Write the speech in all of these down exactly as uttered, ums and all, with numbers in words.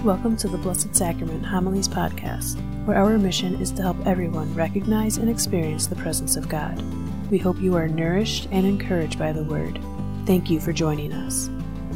Welcome to the Blessed Sacrament Homilies Podcast, where our mission is to help everyone recognize and experience the presence of God. We hope you are nourished and encouraged by the Word. Thank you for joining us.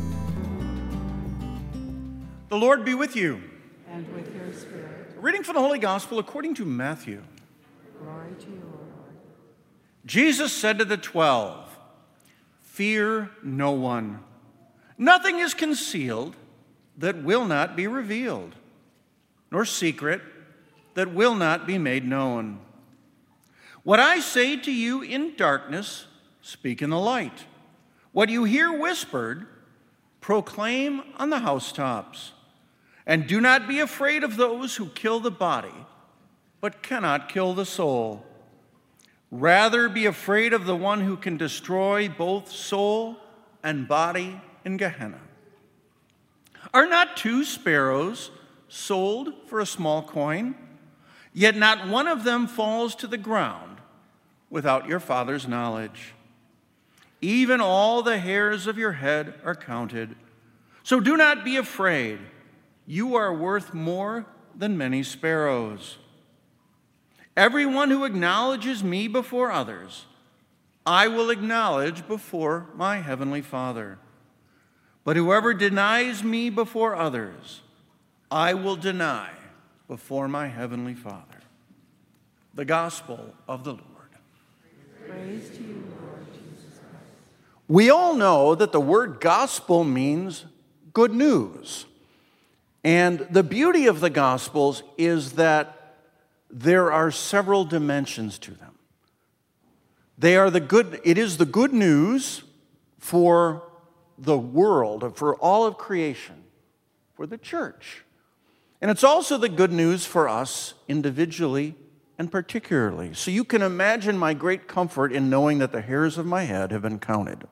The Lord be with you. And with your spirit. A reading from the Holy Gospel according to Matthew. Glory to you, O Lord. Jesus said to the twelve, "Fear no one. Nothing is concealed that will not be revealed, nor secret that will not be made known. What I say to you in darkness, speak in the light. What you hear whispered, proclaim on the housetops. And do not be afraid of those who kill the body, but cannot kill the soul. Rather be afraid of the one who can destroy both soul and body in Gehenna. Are not two sparrows sold for a small coin? Yet not one of them falls to the ground without your Father's knowledge. Even all the hairs of your head are counted. So do not be afraid. You are worth more than many sparrows. Everyone who acknowledges me before others, I will acknowledge before my heavenly Father. But whoever denies me before others, I will deny before my heavenly Father." The Gospel of the Lord. Praise to you, Lord Jesus Christ. We all know that the word gospel means good news. And the beauty of the Gospels is that there are several dimensions to them. They are the good, it is the good news for the world, for all of creation, for the church. And it's also the good news for us individually and particularly. So you can imagine my great comfort in knowing that the hairs of my head have been counted.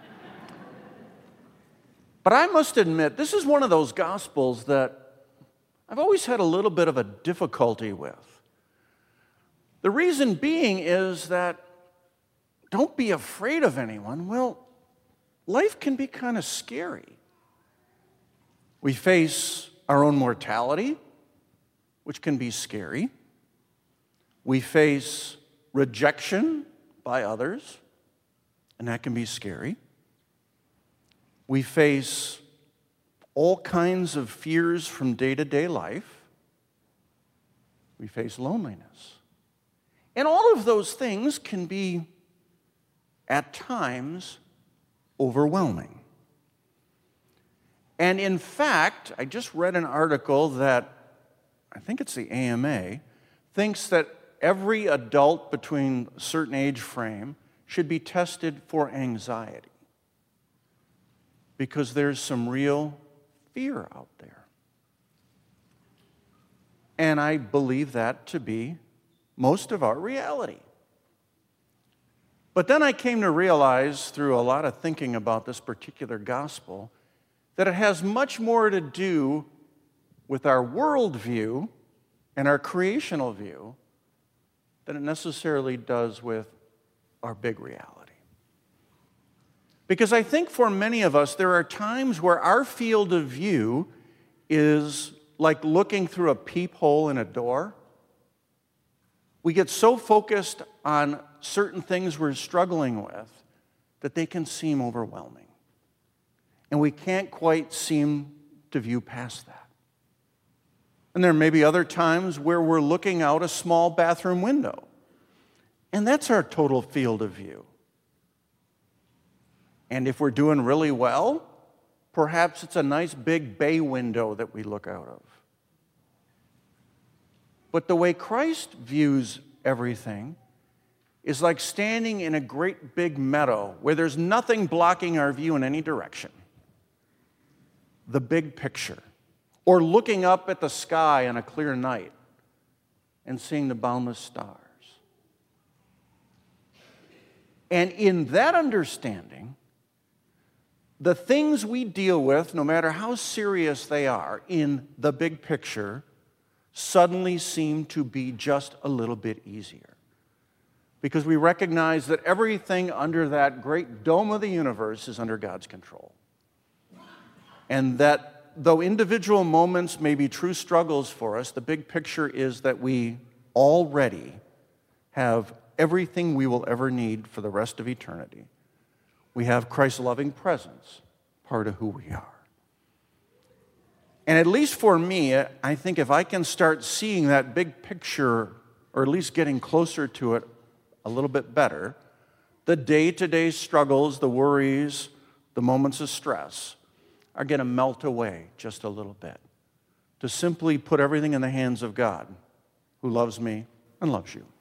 But I must admit, this is one of those Gospels that I've always had a little bit of a difficulty with. The reason being is that don't be afraid of anyone. Well, life can be kind of scary. We face our own mortality, which can be scary. We face rejection by others, and that can be scary. We face all kinds of fears from day-to-day life. We face loneliness. And all of those things can be, at times, overwhelming. And in fact, I just read an article that, I think it's the A M A, thinks that every adult between a certain age frame should be tested for anxiety because there's some real fear out there. And I believe that to be most of our reality. But then I came to realize through a lot of thinking about this particular gospel that it has much more to do with our worldview and our creational view than it necessarily does with our big reality. Because I think for many of us, there are times where our field of view is like looking through a peephole in a door. We get so focused on certain things we're struggling with that they can seem overwhelming. And we can't quite seem to view past that. And there may be other times where we're looking out a small bathroom window. And that's our total field of view. And if we're doing really well, perhaps it's a nice big bay window that we look out of. But the way Christ views everything is like standing in a great big meadow where there's nothing blocking our view in any direction. The big picture. Or looking up at the sky on a clear night and seeing the boundless stars. And in that understanding, the things we deal with, no matter how serious they are, in the big picture, suddenly seem to be just a little bit easier. Because we recognize that everything under that great dome of the universe is under God's control. And that though individual moments may be true struggles for us, the big picture is that we already have everything we will ever need for the rest of eternity. We have Christ's loving presence, part of who we are. And at least for me, I think if I can start seeing that big picture, or at least getting closer to it a little bit better, the day-to-day struggles, the worries, the moments of stress are going to melt away just a little bit. To simply put everything in the hands of God, who loves me and loves you.